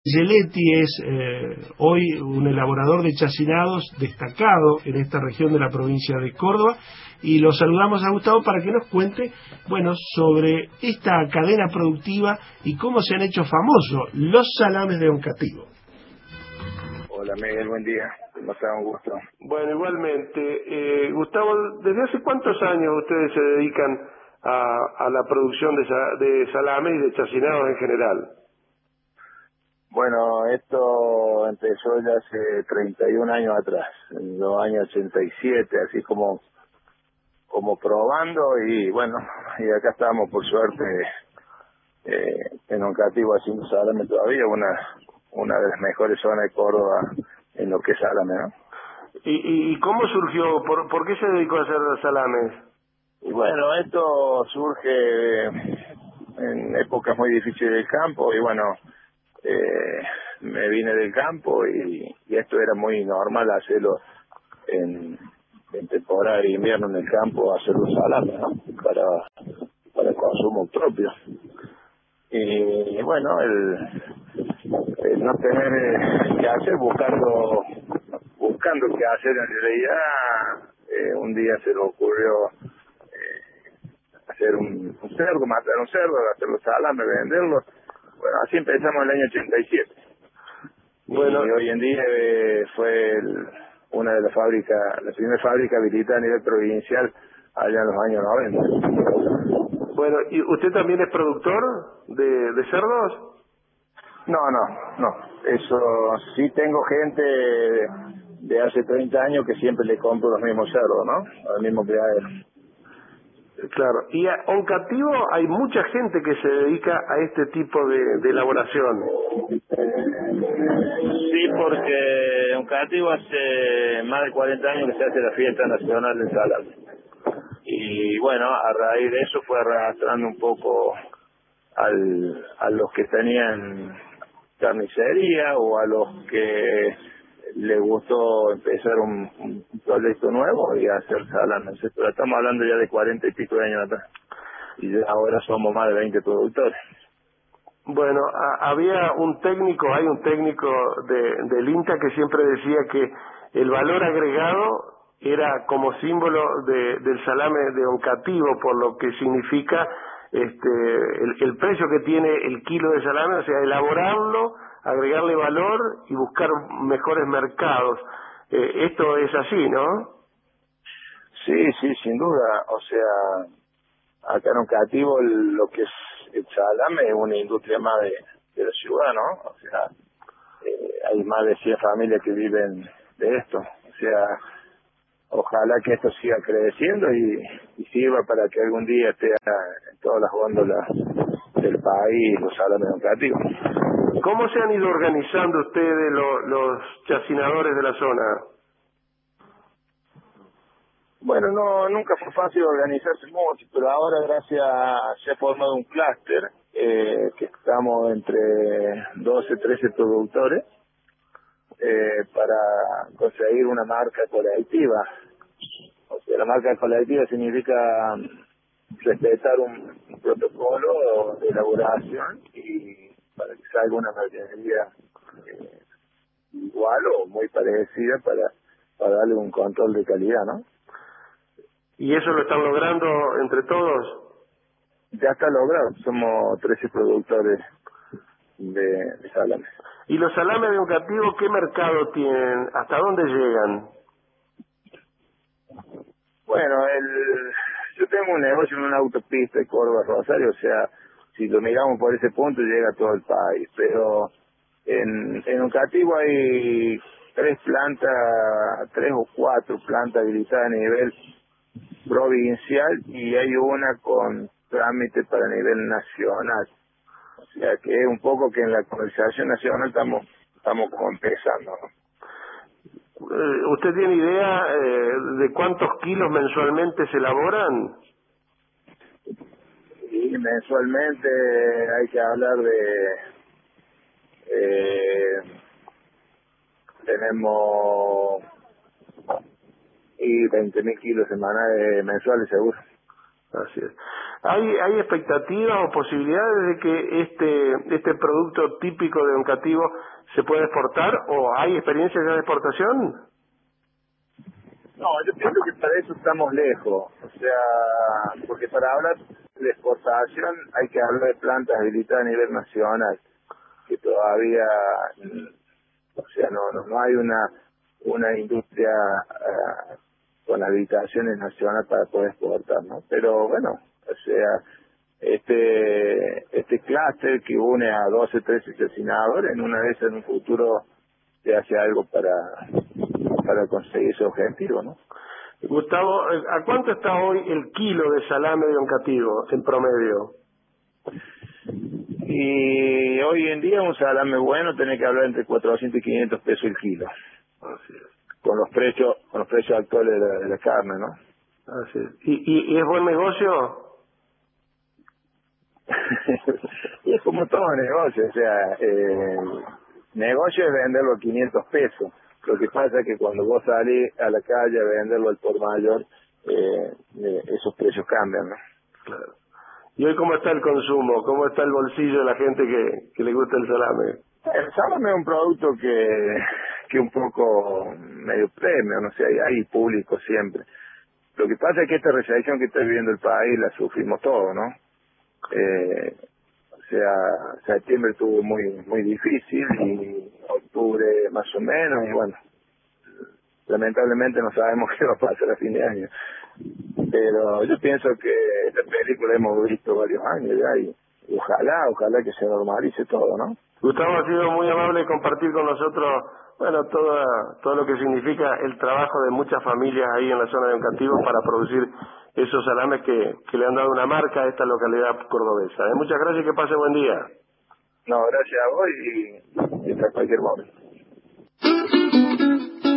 Giletti es hoy un elaborador de chacinados destacado en esta región de la provincia de Córdoba, y lo saludamos a Gustavo para que nos cuente, bueno, sobre esta cadena productiva y cómo se han hecho famosos los salames de Oncativo. Hola Miguel, buen día, nos da un gusto. Bueno, igualmente. Gustavo, ¿desde hace cuántos años ustedes se dedican a la producción de salame y de chacinados en general? Bueno, esto empezó ya hace 31 años atrás, en los años 87, así como probando, y bueno, y acá estamos por suerte en Oncativo haciendo salame todavía, una de las mejores zonas de Córdoba en lo que es salame, ¿no? ¿Y cómo surgió? ¿Por qué se dedicó a hacer salames? Y bueno, esto surge en épocas muy difíciles del campo, y bueno, me vine del campo y esto era muy normal hacerlo en temporada de invierno en el campo, hacer los salames, ¿no? Para el consumo propio. Y bueno, el no tener qué hacer, buscando qué hacer en realidad, un día se le ocurrió hacer un cerdo, matar un cerdo, hacer los salames, venderlos. Bueno, así empezamos en el año 87. Bueno, y hoy en día fue una de las fábricas, la primera fábrica habilitada a nivel provincial allá en los años 90. Bueno, ¿y usted también es productor de cerdos? No. Eso sí, tengo gente de hace 30 años que siempre le compro los mismos cerdos, ¿no? Al mismo criadero. Claro, y a Oncativo hay mucha gente que se dedica a este tipo de elaboración. Sí, porque Oncativo hace más de 40 años que se hace la fiesta nacional del salame. Y bueno, a raíz de eso fue arrastrando un poco a los que tenían carnicería o a los que les gustó empezar un proyecto nuevo y hacer salames. Pero estamos hablando ya de 40 y pico de años atrás. Y ya ahora somos más de 20 productores. Bueno, hay un técnico del INTA que siempre decía que el valor agregado era como símbolo del salame de Oncativo, por lo que significa el precio que tiene el kilo de salame, o sea, elaborarlo, agregarle valor y buscar mejores mercados. Esto es así, ¿no? Sí, sin duda. O sea, acá en Oncativo lo que es el salame es una industria más de la ciudad, ¿no? O sea, hay más de 100 familias que viven de esto. O sea, ojalá que esto siga creciendo y sirva para que algún día esté en todas las góndolas del país los salames de Oncativo. ¿Cómo se han ido organizando ustedes los chacinadores de la zona? Bueno, nunca fue fácil organizarse mucho, pero ahora se ha formado un clúster, que estamos entre 12, 13 productores, para conseguir una marca colectiva. O sea, la marca colectiva significa respetar un protocolo de elaboración y para que salga una mercadería igual o muy parecida para darle un control de calidad, ¿no? ¿Y eso lo están logrando entre todos? Ya está logrado, somos 13 productores de salames. ¿Y los salames de Oncativo qué mercado tienen? ¿Hasta dónde llegan? Bueno, yo tengo un negocio en una autopista de Córdoba-Rosario, o sea, si lo miramos por ese punto llega a todo el país, pero en Oncativo hay 3 o 4 plantas habilitadas a nivel provincial y hay una con trámite para nivel nacional. O sea que es un poco que en la comercialización nacional estamos como empezando, ¿no? ¿Usted tiene idea de cuántos kilos mensualmente se elaboran? Y mensualmente hay que hablar tenemos 20.000 kilos semanales mensuales seguro. Así es. ¿Hay expectativas o posibilidades de que este producto típico de Oncativo se pueda exportar, o hay experiencias ya de exportación? No, yo pienso que para eso estamos lejos, o sea, porque para hablar de exportación hay que hablar de plantas habilitadas a nivel nacional, que todavía, o sea, no hay una industria con habilitaciones nacionales para poder exportar, ¿no? Pero bueno, o sea, este clúster que une a 12, 13 asesinadores, en una vez en un futuro se hace algo para conseguir ese objetivo, ¿no? Gustavo, ¿a cuánto está hoy el kilo de salame de Oncativo en promedio? Y hoy en día un salame bueno tiene que hablar entre 400 y 500 pesos el kilo. Así es. Con los precios actuales de la carne, ¿no? Así es. ¿Y es buen negocio? Y es como todo negocio, o sea, negocio es venderlo a 500 pesos. Lo que pasa es que cuando vos salís a la calle a venderlo al por mayor, esos precios cambian, ¿no? Claro. ¿Y hoy cómo está el consumo? ¿Cómo está el bolsillo de la gente que le gusta el salame? El salame es un producto que un poco medio premio, no sé, hay público siempre. Lo que pasa es que esta recesión que está viviendo el país la sufrimos todos, ¿no? O sea, septiembre estuvo muy difícil y octubre más o menos, y bueno, lamentablemente no sabemos qué va a pasar a fin de año. Pero yo pienso que esta película hemos visto varios años ya y ojalá que se normalice todo, ¿no? Gustavo, ha sido muy amable compartir con nosotros, bueno, todo lo que significa el trabajo de muchas familias ahí en la zona de Oncativo para producir esos salames que le han dado una marca a esta localidad cordobesa. Muchas gracias y que pase buen día. No, gracias a vos y hasta cualquier momento.